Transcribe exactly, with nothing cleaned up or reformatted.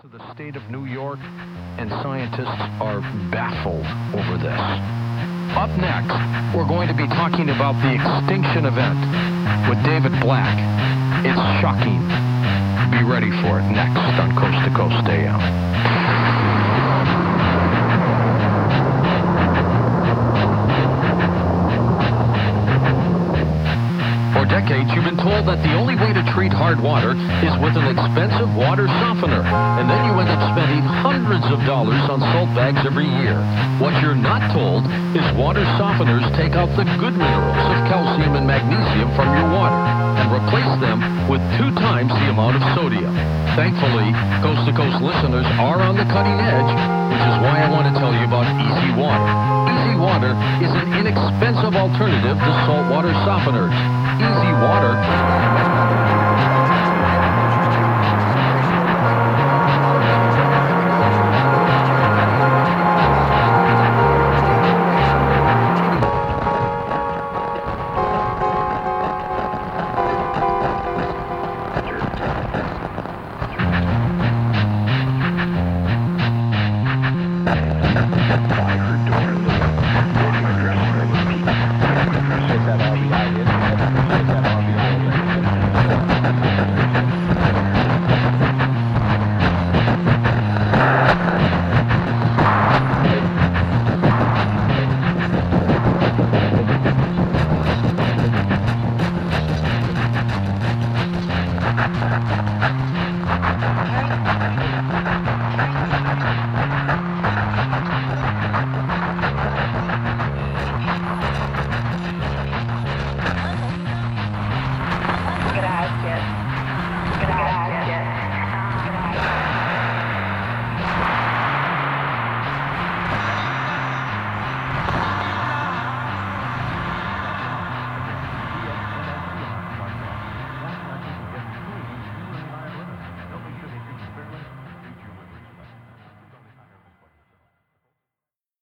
of the state of New York, and scientists are baffled over this. Up next, we're going to be talking about the extinction event with David Black. It's shocking. Be ready for it next on Coast to Coast A M. For decades, you've been told that the only way to treat hard water is with an expensive water softener, and then you end up spending hundreds of dollars on salt bags every year. What you're not told is water softeners take out the good minerals of calcium and magnesium from your water and replace them with two times the amount of sodium. Thankfully, Coast to Coast listeners are on the cutting edge, which is why I want to tell you about Easy Water. Easy Water is an inexpensive alternative to saltwater softeners. Easy Water.